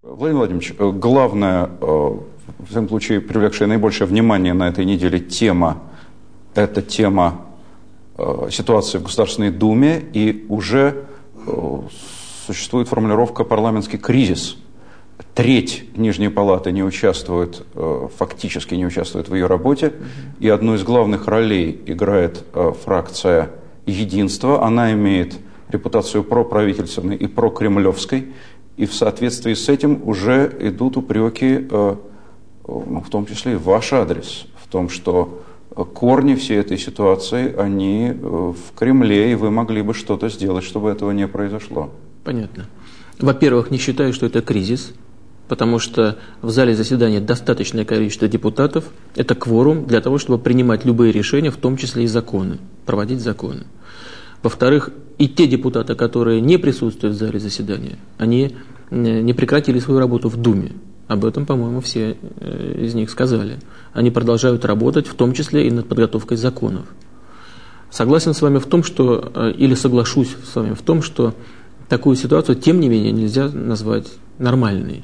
Владимир Владимирович, главное, в всяком случае, привлекшая наибольшее внимание на этой неделе тема, это тема ситуации в Государственной Думе, и уже существует формулировка «парламентский кризис». Треть Нижней Палаты не участвует, фактически не участвует в ее работе, и одну из главных ролей играет фракция «Единство». Она имеет репутацию проправительственной и прокремлевской, и в соответствии с этим уже идут упреки, в том числе и в ваш адрес, в том, что корни всей этой ситуации, они в Кремле, и вы могли бы что-то сделать, чтобы этого не произошло. Понятно. Во-первых, не считаю, что это кризис, потому что в зале заседания достаточное количество депутатов. Это кворум для того, чтобы принимать любые решения, в том числе и законы, проводить законы. Во-вторых, и те депутаты, которые не присутствуют в зале заседания, они не прекратили свою работу в Думе. Об этом, по-моему, все из них сказали. Они продолжают работать, в том числе и над подготовкой законов. Согласен с вами в том, что, или соглашусь с вами в том, что такую ситуацию, тем не менее, нельзя назвать нормальной.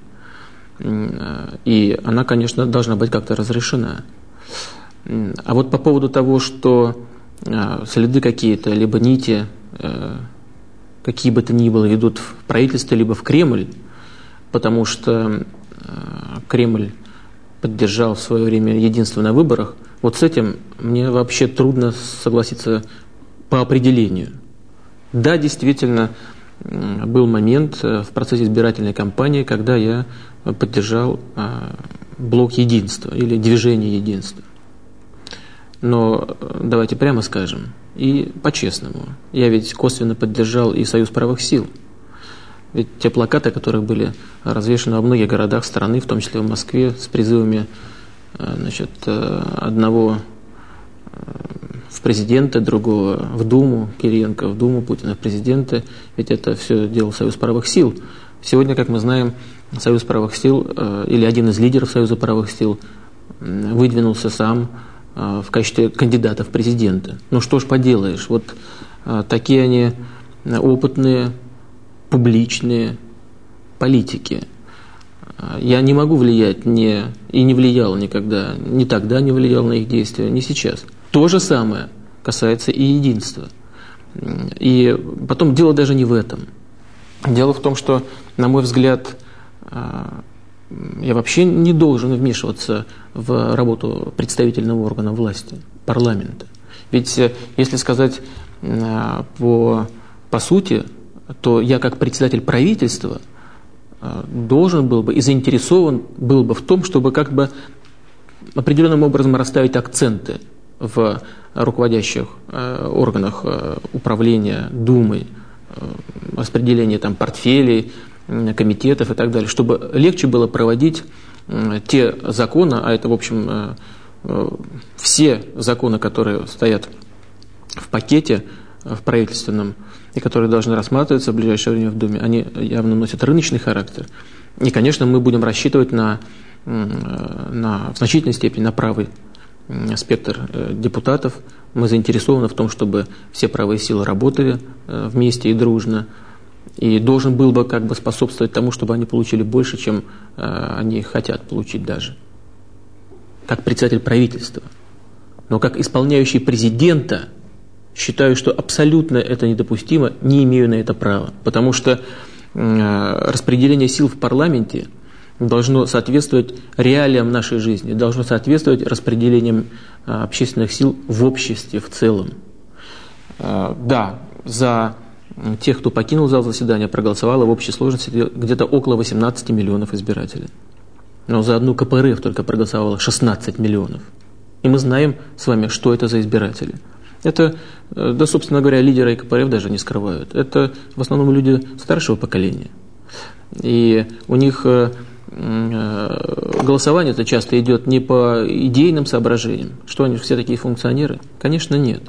И она, конечно, должна быть как-то разрешена. А вот по поводу того, что следы какие-то, либо нити, какие бы то ни было, идут в правительство, либо в Кремль, потому что Кремль поддержал в свое время единство на выборах, вот с этим мне вообще трудно согласиться по определению. Да, действительно, был момент в процессе избирательной кампании, когда я поддержал блок единства или движение единства. Но давайте прямо скажем и по-честному. Я ведь косвенно поддержал и Союз правых сил. Ведь те плакаты, которые были развешаны во многих городах страны, в том числе в Москве, с призывами одного в президенты, другого в Думу, Кириенко в Думу, Путина в президенты, ведь это все делал Союз правых сил. Сегодня, как мы знаем, Союз правых сил, или один из лидеров Союза правых сил, выдвинулся сам в качестве кандидата в президенты. Ну что ж поделаешь, вот такие они опытные, публичные политики. Я не могу влиять, и не влиял никогда, ни тогда не влиял на их действия, ни сейчас. То же самое касается и единства. И потом дело даже не в этом. Дело в том, что, на мой взгляд, я вообще не должен вмешиваться в работу представительного органа власти, парламента. Ведь, если сказать по сути, то я как председатель правительства должен был бы и заинтересован был бы в том, чтобы как бы определенным образом расставить акценты в руководящих органах управления, Думой, распределения там портфелей, комитетов и так далее, чтобы легче было проводить те законы, а это, в общем, все законы, которые стоят в пакете в правительственном и которые должны рассматриваться в ближайшее время в Думе, они явно носят рыночный характер. И, конечно, мы будем рассчитывать в значительной степени на правый спектр депутатов. Мы заинтересованы в том, чтобы все правые силы работали вместе и дружно. И должен был бы как бы способствовать тому, чтобы они получили больше, чем они хотят получить даже. Как председатель правительства. Но как исполняющий президента считаю, что абсолютно это недопустимо, не имею на это права. Потому что распределение сил в парламенте должно соответствовать реалиям нашей жизни, должно соответствовать распределениям общественных сил в обществе в целом. Да, за тех, кто покинул зал заседания, проголосовало в общей сложности где-то около 18 миллионов избирателей. Но за одну КПРФ только проголосовало 16 миллионов. И мы знаем с вами, что это за избиратели. Это, да, собственно говоря, лидеры КПРФ даже не скрывают. Это в основном люди старшего поколения. И у них голосование-то часто идет не по идейным соображениям. Что они все такие функционеры? Конечно, нет.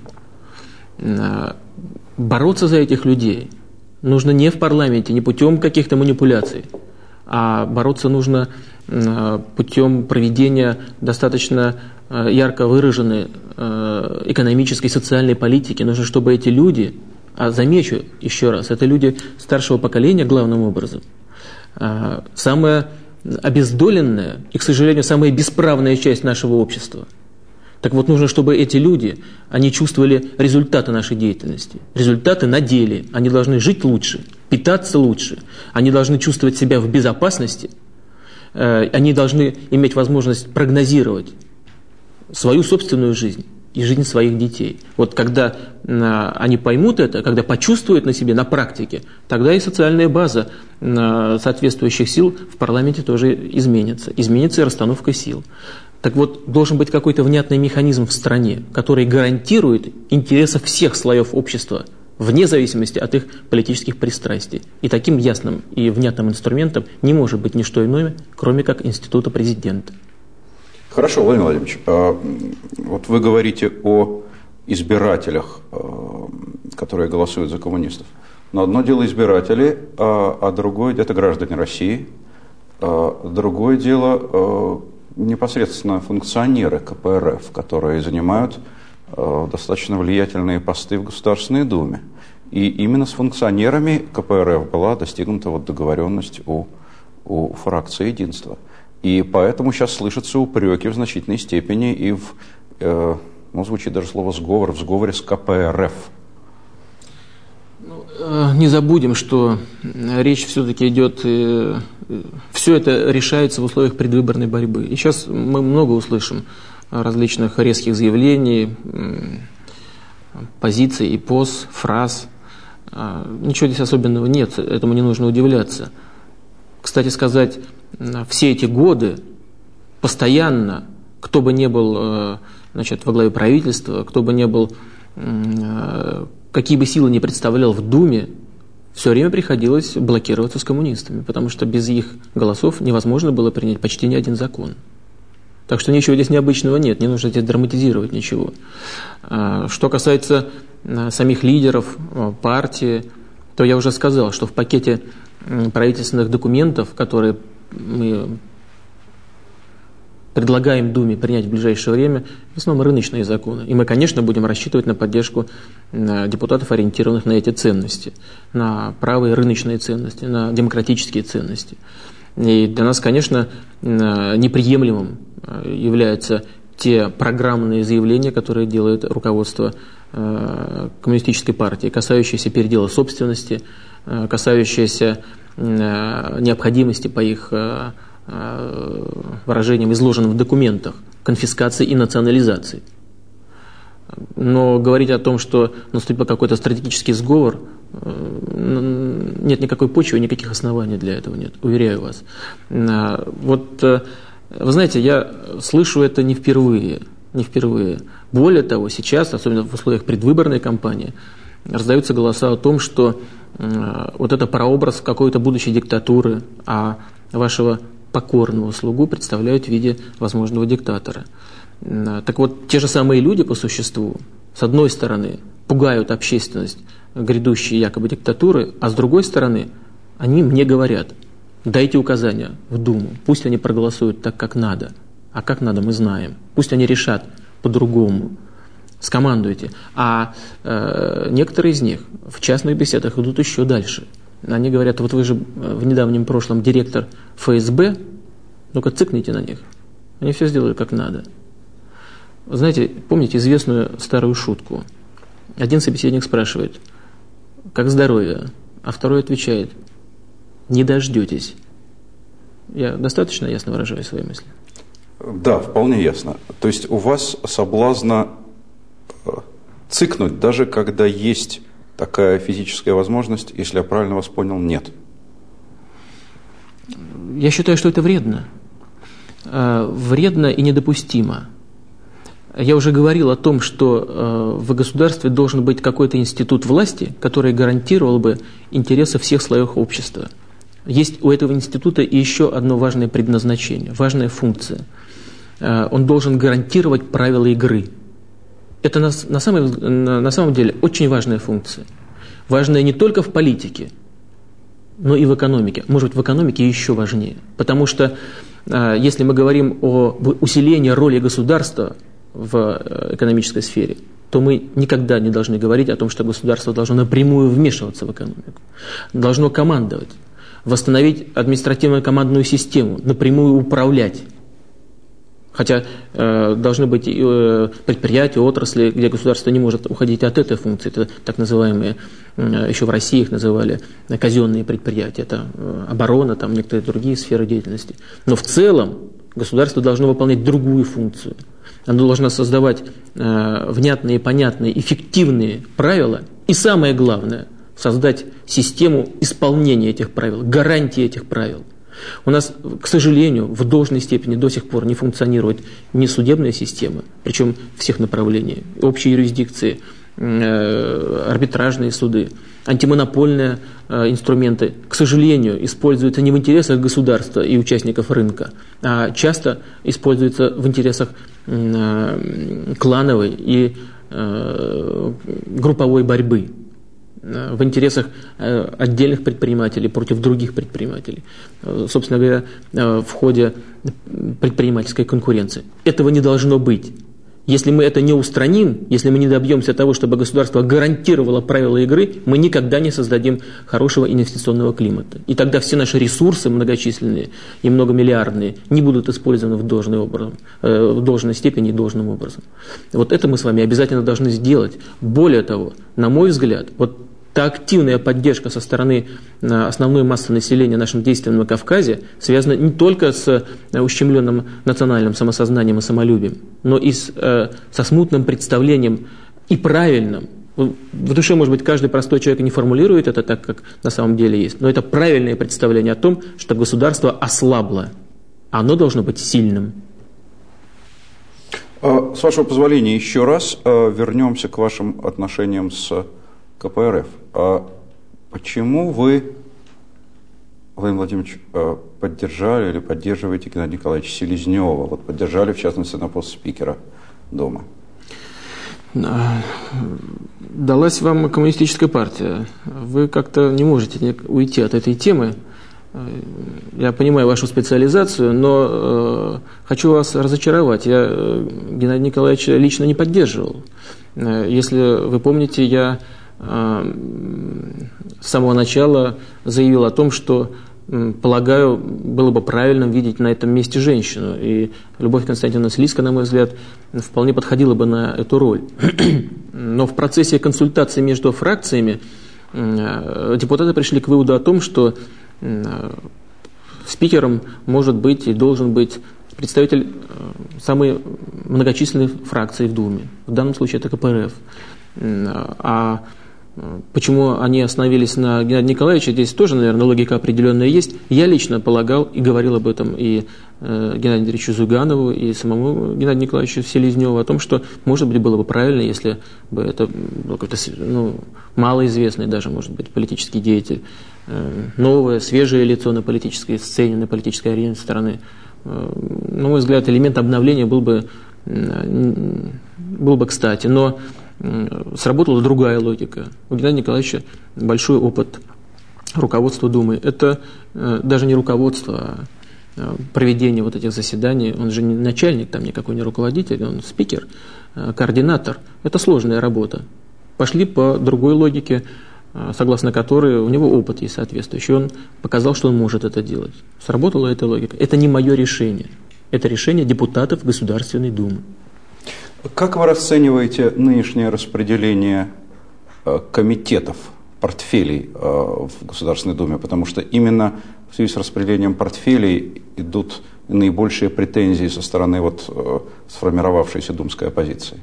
Бороться за этих людей нужно не в парламенте, не путем каких-то манипуляций, а бороться нужно путем проведения достаточно ярко выраженной экономической и социальной политики. Нужно, чтобы эти люди, а замечу еще раз, это люди старшего поколения главным образом, самая обездоленная и, к сожалению, самая бесправная часть нашего общества. Так вот, нужно, чтобы эти люди, они чувствовали результаты нашей деятельности, результаты на деле. Они должны жить лучше, питаться лучше, они должны чувствовать себя в безопасности, они должны иметь возможность прогнозировать свою собственную жизнь и жизнь своих детей. Вот когда они поймут это, когда почувствуют на себе, на практике, тогда и социальная база соответствующих сил в парламенте тоже изменится. Изменится и расстановка сил. Так вот, должен быть какой-то внятный механизм в стране, который гарантирует интересы всех слоев общества, вне зависимости от их политических пристрастий. И таким ясным и внятным инструментом не может быть ничто иное, кроме как института президента. Хорошо, Владимир Владимирович, вот вы говорите о избирателях, которые голосуют за коммунистов. Но одно дело избиратели, а другое – это граждане России. Другое дело непосредственно функционеры КПРФ, которые занимают достаточно влиятельные посты в Государственной Думе. И именно с функционерами КПРФ была достигнута вот договоренность у фракции «Единство». И поэтому сейчас слышатся упреки в значительной степени и звучит даже слово «сговор», в сговоре с КПРФ. Не забудем, что речь все-таки идет, все это решается в условиях предвыборной борьбы. И сейчас мы много услышим различных резких заявлений, позиций и поз, фраз. Ничего здесь особенного нет, этому не нужно удивляться. Кстати сказать, все эти годы постоянно, кто бы ни был во главе правительства, кто бы ни был, какие бы силы ни представлял в Думе, все время приходилось блокироваться с коммунистами, потому что без их голосов невозможно было принять почти ни один закон. Так что ничего здесь необычного нет, не нужно здесь драматизировать ничего. Что касается самих лидеров партии, то я уже сказал, что в пакете правительственных документов, которые мы предлагаем Думе принять в ближайшее время, в основном рыночные законы. И мы, конечно, будем рассчитывать на поддержку депутатов, ориентированных на эти ценности, на правые рыночные ценности, на демократические ценности. И для нас, конечно, неприемлемым являются те программные заявления, которые делает руководство коммунистической партии, касающиеся передела собственности, касающиеся необходимости по их выражениям, изложенным в документах, конфискации и национализации. Но говорить о том, что наступил какой-то стратегический сговор, нет никакой почвы, никаких оснований для этого нет, уверяю вас. Вот, вы знаете, я слышу это не впервые. Более того, сейчас, особенно в условиях предвыборной кампании, раздаются голоса о том, что вот это прообраз какой-то будущей диктатуры, а вашего покорного слугу представляют в виде возможного диктатора. Так вот, те же самые люди по существу, с одной стороны, пугают общественность грядущей якобы диктатуры, а с другой стороны, они мне говорят: дайте указания в Думу, пусть они проголосуют так, как надо. А как надо, мы знаем. Пусть они решат по-другому. Скомандуйте. А некоторые из них в частных беседах идут еще дальше. Они говорят: вот вы же в недавнем прошлом директор ФСБ, ну-ка цыкните на них. Они все сделают как надо. Вы знаете, помните известную старую шутку? Один собеседник спрашивает: как здоровье? А второй отвечает: не дождетесь. Я достаточно ясно выражаю свои мысли? Да, вполне ясно. То есть у вас соблазна цыкнуть, даже когда есть такая физическая возможность, если я правильно вас понял, нет. Я считаю, что это вредно. Вредно и недопустимо. Я уже говорил о том, что в государстве должен быть какой-то институт власти, который гарантировал бы интересы всех слоев общества. Есть у этого института и еще одно важное предназначение, важная функция. Он должен гарантировать правила игры. Это на самом деле очень важная функция. Важная не только в политике, но и в экономике. Может быть, в экономике еще важнее. Потому что если мы говорим о усилении роли государства в экономической сфере, то мы никогда не должны говорить о том, что государство должно напрямую вмешиваться в экономику. Должно командовать. восстановить административно-командную систему, напрямую управлять. Хотя должны быть предприятия, отрасли, где государство не может уходить от этой функции. Это так называемые, еще в России их называли казенные предприятия. Это оборона, там некоторые другие сферы деятельности. Но в целом государство должно выполнять другую функцию. Оно должно создавать внятные, понятные, эффективные правила. И самое главное, создать систему исполнения этих правил, гарантии этих правил. У нас, к сожалению, в должной степени до сих пор не функционирует ни судебная система, причем всех направлений, общей юрисдикции, арбитражные суды, антимонопольные инструменты, к сожалению, используются не в интересах государства и участников рынка, а часто используются в интересах клановой и групповой борьбы, в интересах отдельных предпринимателей против других предпринимателей, собственно говоря, в ходе предпринимательской конкуренции. Этого не должно быть. Если мы это не устраним, если мы не добьемся того, чтобы государство гарантировало правила игры, мы никогда не создадим хорошего инвестиционного климата. И тогда все наши ресурсы многочисленные и многомиллиардные не будут использованы в должной степени и должным образом. Вот это мы с вами обязательно должны сделать. Более того, на мой взгляд, вот та активная поддержка со стороны основной массы населения нашим действиям на Кавказе связана не только с ущемленным национальным самосознанием и самолюбием, но и со смутным представлением и правильным. В душе, может быть, каждый простой человек не формулирует это так, как на самом деле есть, но это правильное представление о том, что государство ослабло. Оно должно быть сильным. С вашего позволения, еще раз вернемся к вашим отношениям с КПРФ. Почему вы, Владимир Владимирович, поддержали или поддерживаете Геннадия Николаевича Селезнева? Вот поддержали, в частности, на пост спикера Думы. Далась вам коммунистическая партия. Вы как-то не можете уйти от этой темы. Я понимаю вашу специализацию, но хочу вас разочаровать. Я Геннадия Николаевича лично не поддерживал. Если вы помните, я с самого начала заявил о том, что, полагаю, было бы правильным видеть на этом месте женщину. И Любовь Константиновна Слизкая, на мой взгляд, вполне подходила бы на эту роль. Но в процессе консультаций между фракциями депутаты пришли к выводу о том, что спикером может быть и должен быть представитель самой многочисленной фракции в Думе. В данном случае это КПРФ. А почему они остановились на Геннадии Николаевиче, здесь тоже, наверное, логика определенная есть. Я лично полагал и говорил об этом и Геннадию Андреевичу Зюганову, и самому Геннадию Николаевичу Селезневу, о том, что, может быть, было бы правильно, если бы это был какой-то малоизвестный даже, может быть, политический деятель, новое, свежее лицо на политической сцене, на политической арене страны. На мой взгляд, элемент обновления был бы кстати, но сработала другая логика. У Геннадия Николаевича большой опыт руководства Думы. Это даже не руководство, а проведение вот этих заседаний. Он же не начальник, там никакой не руководитель, он спикер, координатор. Это сложная работа. Пошли по другой логике, согласно которой у него опыт есть соответствующий. Он показал, что он может это делать. Сработала эта логика. Это не мое решение. Это решение депутатов Государственной Думы. Как вы расцениваете нынешнее распределение комитетов, портфелей в Государственной Думе? Потому что именно в связи с распределением портфелей идут наибольшие претензии со стороны сформировавшейся думской оппозиции.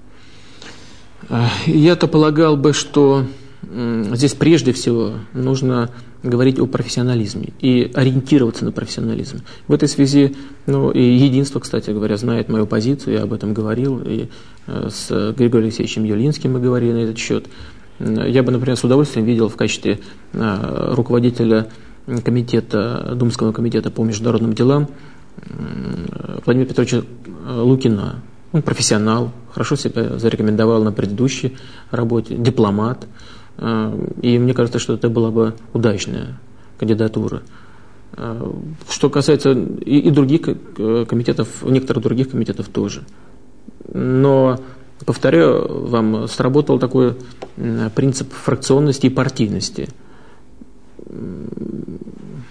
Я-то полагал бы, что здесь прежде всего нужно говорить о профессионализме и ориентироваться на профессионализм. В этой связи, и Единство, кстати говоря, знает мою позицию, я об этом говорил, и с Григорием Алексеевичем Юлинским мы говорили на этот счет. Я бы, например, с удовольствием видел в качестве руководителя Думского комитета по международным делам Владимира Петровича Лукина. Он профессионал, хорошо себя зарекомендовал на предыдущей работе, дипломат. И мне кажется, что это была бы удачная кандидатура. Что касается и других комитетов, некоторых других комитетов тоже. Но, повторяю вам, сработал такой принцип фракционности и партийности.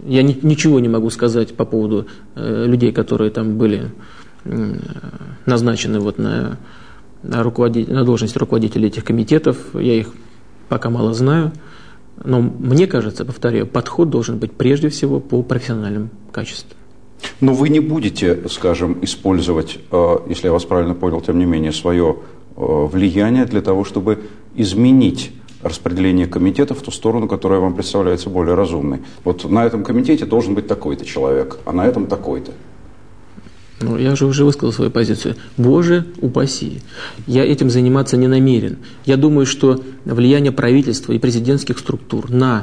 Я ничего не могу сказать по поводу людей, которые там были назначены вот на должность руководителей этих комитетов. Я их пока мало знаю. Но мне кажется, повторяю, подход должен быть прежде всего по профессиональным качествам. Но вы не будете, скажем, использовать, если я вас правильно понял, тем не менее, свое влияние для того, чтобы изменить распределение комитетов в ту сторону, которая вам представляется более разумной. Вот на этом комитете должен быть такой-то человек, а на этом такой-то. Ну, я же уже высказал свою позицию. Боже упаси. Я этим заниматься не намерен. Я думаю, что влияние правительства и президентских структур на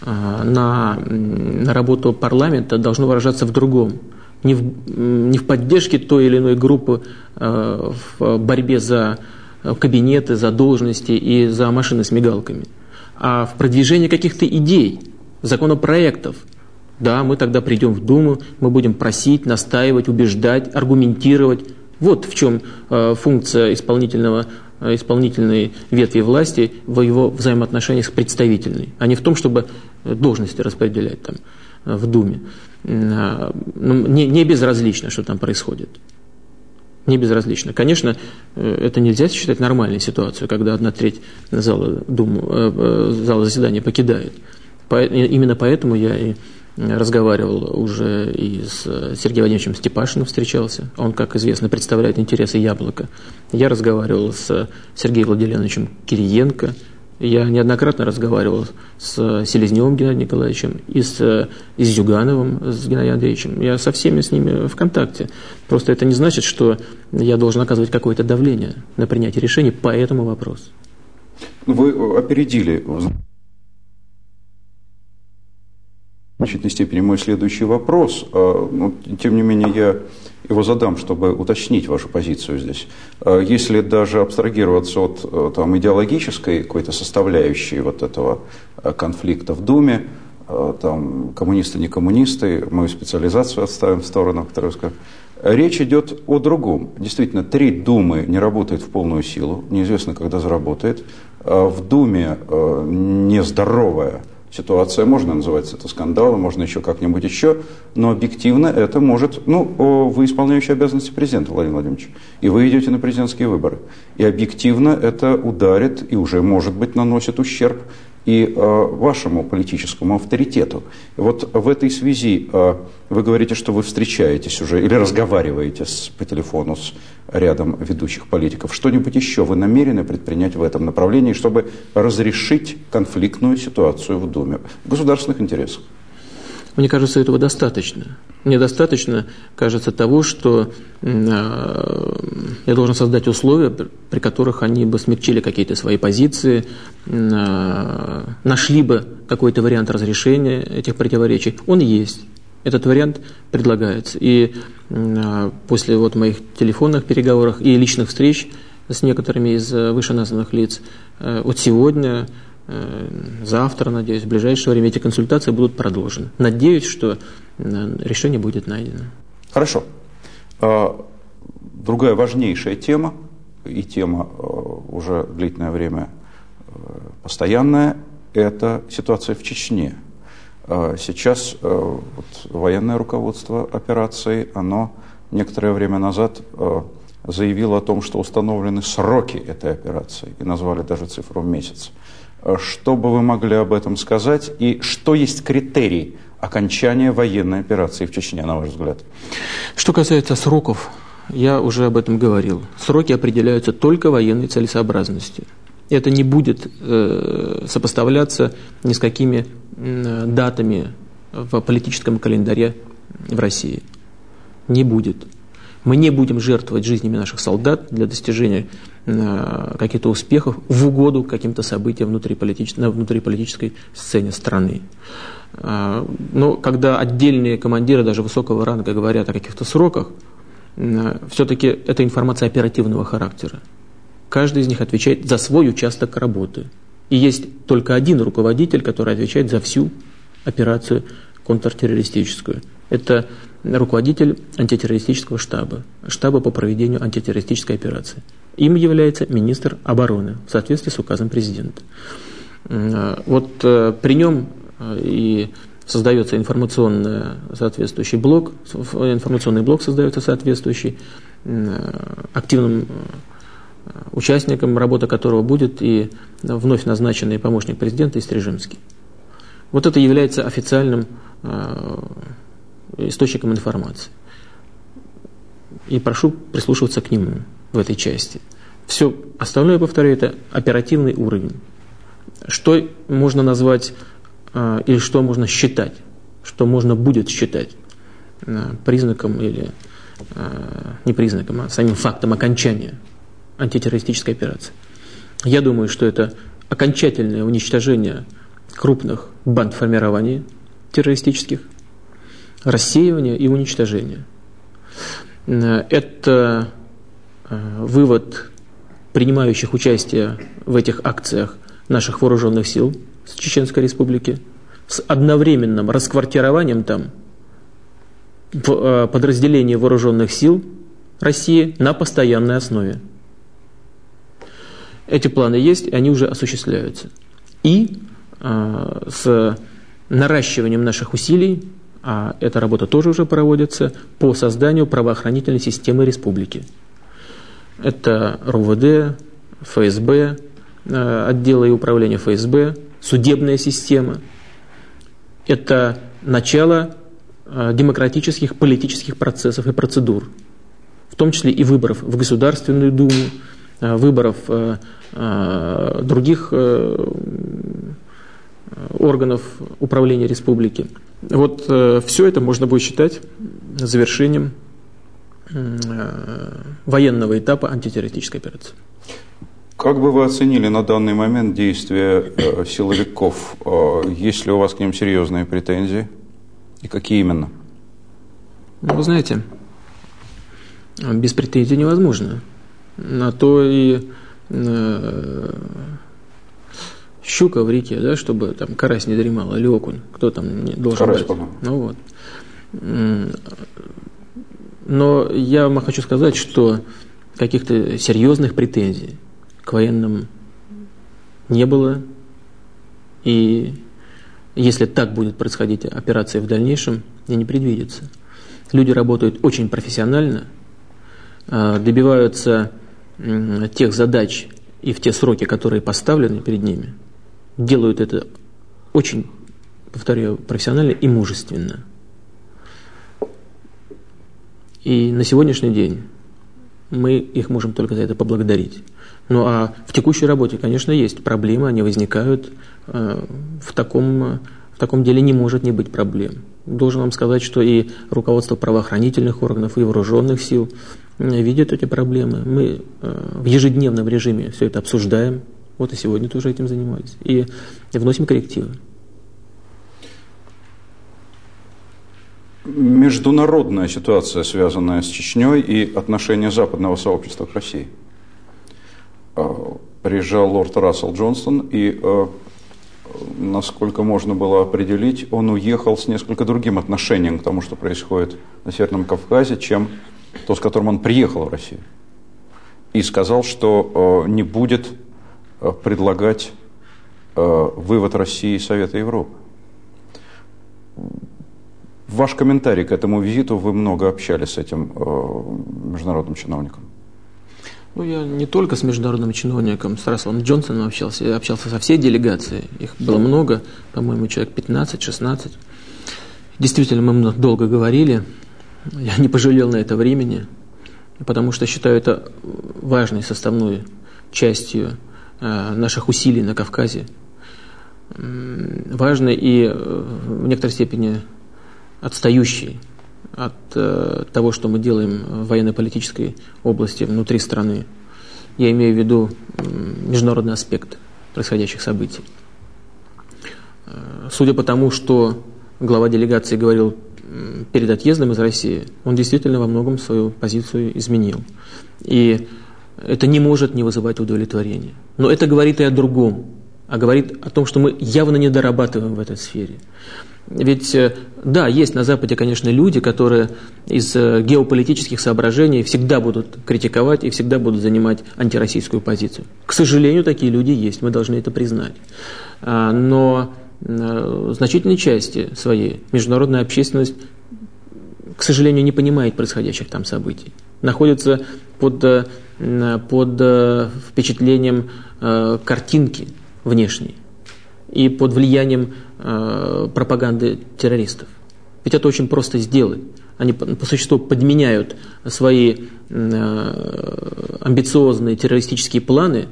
работу парламента должно выражаться в другом. Не в поддержке той или иной группы в борьбе за кабинеты, за должности и за машины с мигалками, а в продвижении каких-то идей, законопроектов. Да, мы тогда придем в Думу, мы будем просить, настаивать, убеждать, аргументировать. Вот в чем функция исполнительной ветви власти в его взаимоотношениях с представительной, а не в том, чтобы должности распределять там в Думе. Не безразлично, что там происходит. Не безразлично. Конечно, это нельзя считать нормальной ситуацией, когда 1/3 зала заседания покидает. Именно поэтому я и разговаривал уже и с Сергеем Владимировичем Степашиным встречался. Он, как известно, представляет интересы «Яблока». Я разговаривал с Сергеем Владимировичем Кириенко. Я неоднократно разговаривал с Селезневым Геннадием Николаевичем и с Зюгановым, с Геннадием Андреевичем. Я со всеми с ними в контакте. Просто это не значит, что я должен оказывать какое-то давление на принятие решений по этому вопросу. Вы опередили в значительной степени мой следующий вопрос, но тем не менее я его задам, чтобы уточнить вашу позицию здесь. Если даже абстрагироваться от идеологической какой-то составляющей вот этого конфликта в Думе, там коммунисты, не коммунисты, мою специализацию отставим в сторону, которую я скажу, речь идет о другом. Действительно, треть Думы не работает в полную силу, неизвестно, когда заработает. В Думе нездоровая ситуация, можно называть это скандалом, можно еще как-нибудь еще, но объективно это может, вы исполняющий обязанности президента, Владимир Владимирович, и вы идете на президентские выборы. И объективно это ударит и уже, может быть, наносит ущерб и вашему политическому авторитету. И вот в этой связи вы говорите, что вы встречаетесь уже или разговариваете по телефону с рядом ведущих политиков. Что-нибудь еще вы намерены предпринять в этом направлении, чтобы разрешить конфликтную ситуацию в Думе в государственных интересах? Мне кажется, этого достаточно. Мне достаточно, кажется, того, что я должен создать условия, при которых они бы смягчили какие-то свои позиции, нашли бы какой-то вариант разрешения этих противоречий. Он есть. Этот вариант предлагается. И после моих телефонных переговоров и личных встреч с некоторыми из вышеназванных лиц, вот сегодня, завтра, надеюсь, в ближайшее время эти консультации будут продолжены. Надеюсь, что решение будет найдено. Хорошо. Другая важнейшая тема, и тема уже длительное время постоянная, это ситуация в Чечне. Сейчас военное руководство операции, оно некоторое время назад заявило о том, что установлены сроки этой операции, и назвали даже цифру в месяц. Что бы вы могли об этом сказать, и что есть критерий окончания военной операции в Чечне, на ваш взгляд? Что касается сроков, я уже об этом говорил. Сроки определяются только военной целесообразностью. Это не будет сопоставляться ни с какими датами в политическом календаре в России. Не будет. Мы не будем жертвовать жизнями наших солдат для достижения каких-то успехов в угоду каким-то событиям на внутриполитической сцене страны. Но когда отдельные командиры даже высокого ранга говорят о каких-то сроках, все-таки это информация оперативного характера. Каждый из них отвечает за свой участок работы. И есть только один руководитель, который отвечает за всю операцию контртеррористическую. Это руководитель антитеррористического штаба, штаба по проведению антитеррористической операции. Им является министр обороны в соответствии с указом президента. Вот при нем и создается соответствующий блок, информационный блок создается соответствующий, активным участником работы которого будет и вновь назначенный помощник президента Истрижимский. Вот это является официальным источником информации. И прошу прислушиваться к нему в этой части. Все остальное, повторяю, это оперативный уровень. Что можно назвать или что можно считать, что можно будет считать признаком или не признаком, а самим фактом окончания антитеррористической операции. Я думаю, что это окончательное уничтожение крупных бандформирований террористических, рассеивание и уничтожение. Это вывод принимающих участие в этих акциях наших вооруженных сил с Чеченской Республики с одновременным расквартированием там подразделений вооруженных сил России на постоянной основе. Эти планы есть, и они уже осуществляются. И с наращиванием наших усилий, а эта работа тоже уже проводится, по созданию правоохранительной системы республики. Это РУВД, ФСБ, отделы и управления ФСБ, судебная система. Это начало демократических политических процессов и процедур, в том числе и выборов в Государственную Думу, выборов других органов управления республики. Вот все это можно будет считать завершением военного этапа антитеррористической операции. Как бы вы оценили на данный момент действия силовиков? Есть ли у вас к ним серьезные претензии? И какие именно? Вы знаете, без претензий невозможно. На то и щука в реке, да, чтобы там карась не дремал, или окунь. Кто там не должен карась, брать? Ну вот. Но я вам хочу сказать, что каких-то серьезных претензий к военным не было. И если так будет происходить операция в дальнейшем, и не предвидится. Люди работают очень профессионально, добиваются тех задач и в те сроки, которые поставлены перед ними, делают это очень, повторяю, профессионально и мужественно. И на сегодняшний день мы их можем только за это поблагодарить. Ну а в текущей работе, конечно, есть проблемы, они возникают. В таком деле не может не быть проблем. Должен вам сказать, что и руководство правоохранительных органов, и вооруженных сил видят эти проблемы. Мы в ежедневном режиме все это обсуждаем. Вот и сегодня тоже этим занимались. И вносим коррективы. Международная ситуация, связанная с Чечней, и отношение западного сообщества к России. Приезжал лорд Рассел Джонсон, и, насколько можно было определить, он уехал с несколько другим отношением к тому, что происходит на Северном Кавказе, чем то, с которым он приехал в Россию. И сказал, что не будет предлагать вывод России из Совета Европы. Ваш комментарий к этому визиту, вы много общались с этим международным чиновником. Ну, я не только с международным чиновником, с Расселом Джонсоном общался, я общался со всей делегацией. Их было много, по-моему, человек 15-16. Действительно, мы долго говорили. Я не пожалел на это времени, потому что считаю это важной составной частью наших усилий на Кавказе. Важной и в некоторой степени отстающей от того, что мы делаем в военно-политической области внутри страны. Я имею в виду международный аспект происходящих событий. Судя по тому, что глава делегации говорил перед отъездом из России, он действительно во многом свою позицию изменил. И это не может не вызывать удовлетворения. Но это говорит и о другом, а говорит о том, что мы явно не дорабатываем в этой сфере. Ведь, да, есть на Западе, конечно, люди, которые из геополитических соображений всегда будут критиковать и всегда будут занимать антироссийскую позицию. К сожалению, такие люди есть, мы должны это признать. Но значительной части своей международная общественность, к сожалению, не понимает происходящих там событий. Находится под впечатлением картинки внешней и под влиянием пропаганды террористов. Ведь это очень просто сделать. Они по существу подменяют свои амбициозные террористические планы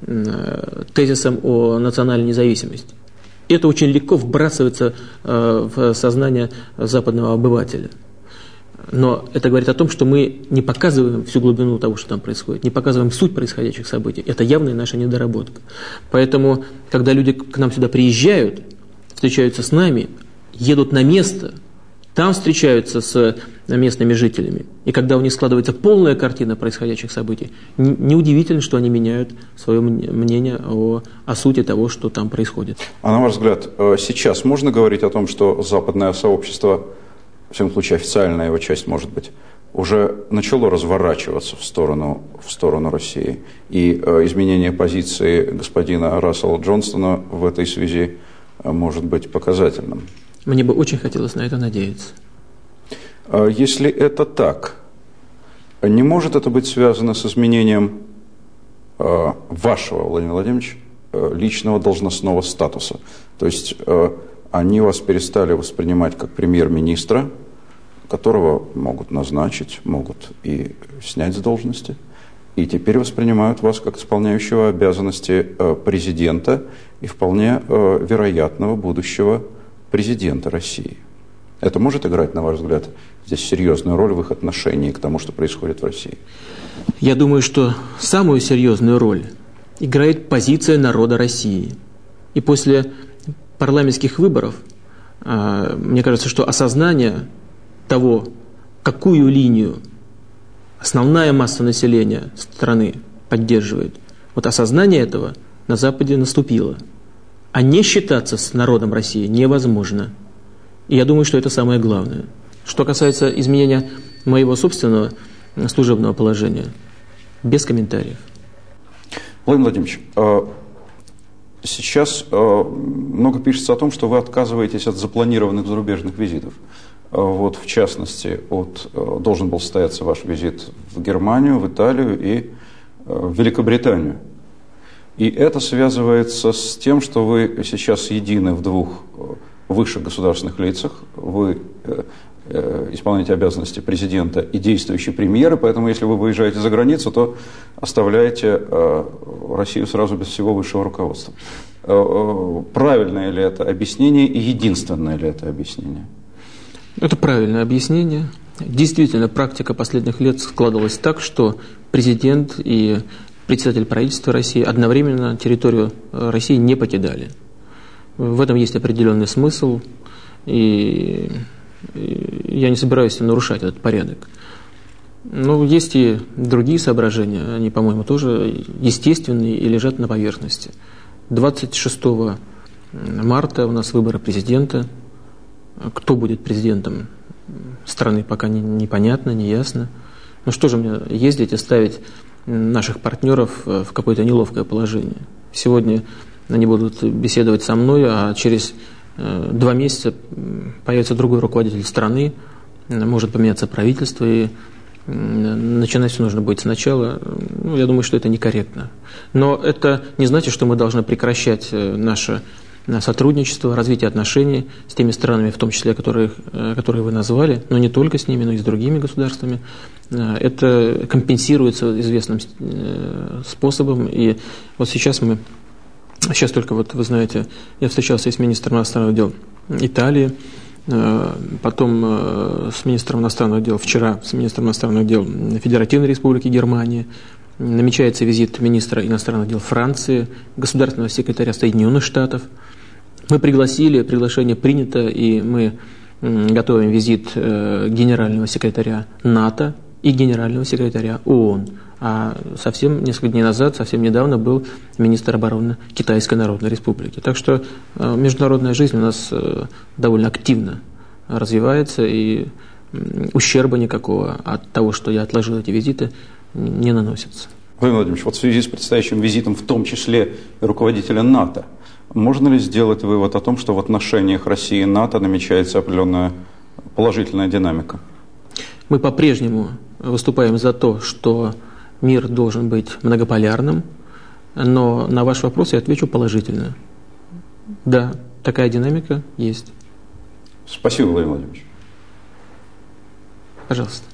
тезисом о национальной независимости. Это очень легко вбрасывается в сознание западного обывателя. Но это говорит о том, что мы не показываем всю глубину того, что там происходит, не показываем суть происходящих событий. Это явная наша недоработка. Поэтому, когда люди к нам сюда приезжают, встречаются с нами, едут на место, там встречаются с местными жителями, и когда у них складывается полная картина происходящих событий, неудивительно, что они меняют свое мнение о сути того, что там происходит. А на ваш взгляд, сейчас можно говорить о том, что западное сообщество, в всяком случае официальная его часть, может быть, уже начало разворачиваться в сторону России, и изменение позиции господина Рассела Джонстона в этой связи может быть показательным? Мне бы очень хотелось на это надеяться. Если это так, не может это быть связано с изменением вашего, Владимир Владимирович, личного должностного статуса? То есть они вас перестали воспринимать как премьер-министра, которого могут назначить, могут и снять с должности, и теперь воспринимают вас как исполняющего обязанности президента и вполне вероятного будущего президента России. Это может играть, на ваш взгляд, здесь серьезную роль в их отношении к тому, что происходит в России? Я думаю, что самую серьезную роль играет позиция народа России. И после парламентских выборов, мне кажется, что осознание того, какую линию основная масса населения страны поддерживает, вот осознание этого на Западе наступило. А не считаться с народом России невозможно. И я думаю, что это самое главное. Что касается изменения моего собственного служебного положения, без комментариев. Владимир Владимирович, сейчас много пишется о том, что вы отказываетесь от запланированных зарубежных визитов. Вот, в частности, должен был состояться ваш визит в Германию, в Италию и в Великобританию. И это связывается с тем, что вы сейчас едины в двух высших государственных лицах. Вы исполняете обязанности президента и действующий премьер, и поэтому, если вы выезжаете за границу, то оставляете Россию сразу без всего высшего руководства. Правильное ли это объяснение и единственное ли это объяснение? Это правильное объяснение. Действительно, практика последних лет складывалась так, что президент и председатель правительства России одновременно территорию России не покидали. В этом есть определенный смысл, и я не собираюсь нарушать этот порядок. Но есть и другие соображения, они, по-моему, тоже естественные и лежат на поверхности. 26 марта у нас выборы президента. Кто будет президентом страны, пока непонятно, не ясно. Ну что же мне ездить и ставить наших партнеров в какое-то неловкое положение? Сегодня они будут беседовать со мной, а через 2 месяца появится другой руководитель страны, может поменяться правительство, и начинать все нужно будет сначала. Ну, я думаю, что это некорректно. Но это не значит, что мы должны прекращать наше сотрудничество, развитие отношений с теми странами, в том числе, которые вы назвали, но не только с ними, но и с другими государствами. Это компенсируется известным способом. И вот сейчас только, вот вы знаете, я встречался и с министром иностранных дел Италии, потом с министром иностранных дел, вчера с министром иностранных дел Федеративной Республики Германии. Намечается визит министра иностранных дел Франции, государственного секретаря Соединенных Штатов. Мы приглашение принято, и мы готовим визит генерального секретаря НАТО и генерального секретаря ООН. А несколько дней назад, совсем недавно, был министр обороны Китайской Народной Республики. Так что международная жизнь у нас довольно активно развивается, и ущерба никакого от того, что я отложил эти визиты, не наносится. Владимир Владимирович, вот в связи с предстоящим визитом, в том числе руководителя НАТО, можно ли сделать вывод о том, что в отношениях России и НАТО намечается определенная положительная динамика? Мы по-прежнему выступаем за то, что мир должен быть многополярным, но на ваш вопрос я отвечу положительно. Да, такая динамика есть. Спасибо, Владимир Владимирович. Пожалуйста.